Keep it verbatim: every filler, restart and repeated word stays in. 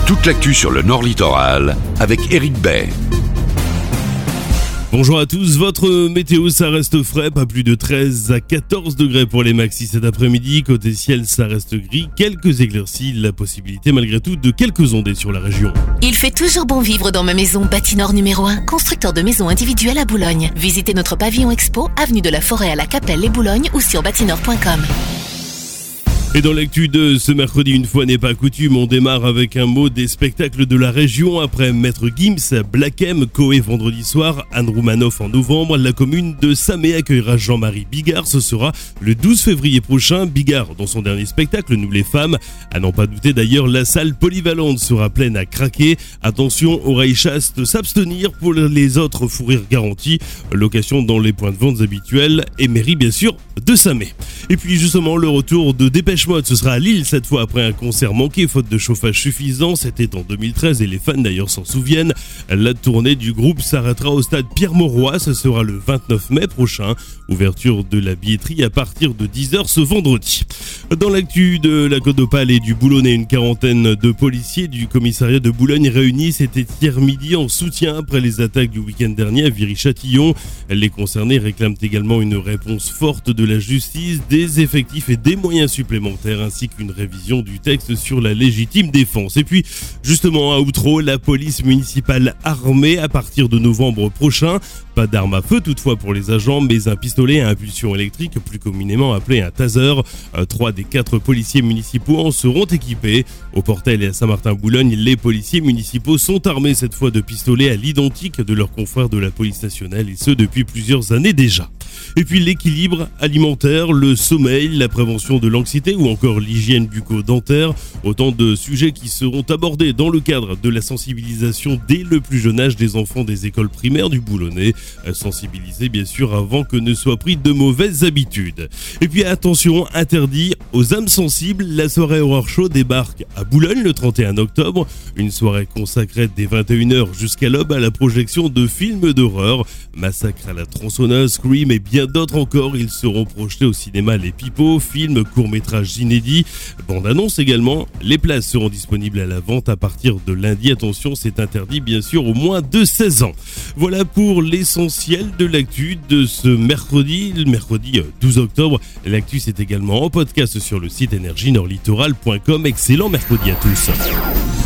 toute l'actu sur le Nord Littoral avec Éric Bay. Bonjour à tous, votre météo, ça reste frais, pas plus de treize à quatorze degrés pour les maxis cet après-midi. Côté ciel, ça reste gris, quelques éclaircies, la possibilité malgré tout de quelques ondées sur la région. Il fait toujours bon vivre dans ma maison Bâtinor numéro un, constructeur de maisons individuelles à Boulogne. Visitez notre pavillon expo, avenue de la Forêt à la Capelle, les Boulogne ou sur bâtinor point com. Et dans l'actu de ce mercredi, une fois n'est pas coutume, on démarre avec un mot des spectacles de la région. Après Maître Gims, Black M, Coé vendredi soir, Anne Roumanoff en novembre, la commune de Samé accueillera Jean-Marie Bigard. Ce sera le douze février prochain. Bigard dans son dernier spectacle, Nous les femmes. À n'en pas douter d'ailleurs, la salle polyvalente sera pleine à craquer. Attention, oreilles chastes, s'abstenir pour les autres, fou rire garanti. Location dans les points de vente habituels et mairie bien sûr de Samé. Et puis justement, le retour de Dépêche Mode, ce sera à Lille cette fois après un concert manqué faute de chauffage suffisant. C'était en deux mille treize et les fans d'ailleurs s'en souviennent. La tournée du groupe s'arrêtera au stade Pierre-Mauroy, ce sera le vingt-neuf mai prochain. Ouverture de la billetterie à partir de dix heures ce vendredi. Dans l'actu de la Côte d'Opale et du Boulonnais, une quarantaine de policiers du commissariat de Boulogne réunis c'était hier midi en soutien après les attaques du week-end dernier à Viry-Châtillon. Les concernés réclament également une réponse forte de la justice, des effectifs et des moyens supplémentaires ainsi qu'une révision du texte sur la légitime défense. Et puis justement à Outreau, la police municipale armée à partir de novembre prochain. Pas d'armes à feu toutefois pour les agents, mais un pistolet à impulsion électrique, plus communément appelé un taser. Trois des quatre policiers municipaux en seront équipés. Au Portel et à Saint-Martin-Boulogne, les policiers municipaux sont armés cette fois de pistolets à l'identique de leurs confrères de la police nationale et ce depuis plusieurs années déjà. Et puis l'équilibre alimentaire, le sommeil, la prévention de l'anxiété ou encore l'hygiène bucco-dentaire, autant de sujets qui seront abordés dans le cadre de la sensibilisation dès le plus jeune âge des enfants des écoles primaires du Boulonnais. Sensibiliser bien sûr avant que ne soient pris de mauvaises habitudes. Et puis attention, interdit aux âmes sensibles, la soirée Horror Show débarque à Boulogne le trente et un octobre. Une soirée consacrée dès vingt et une heures jusqu'à l'aube à la projection de films d'horreur. Massacre à la tronçonneuse, Scream et bien d'autres encore. Ils seront projetés au cinéma Les Pipeaux, films, courts-métrages inédits, bande-annonce également. Les places seront disponibles à la vente à partir de lundi. Attention, c'est interdit bien sûr aux moins de seize ans. Voilà pour l'essentiel de l'actu de ce mercredi, le mercredi douze octobre. L'actu c'est également en podcast sur le site énergie nord littoral point com. Excellent mercredi à tous.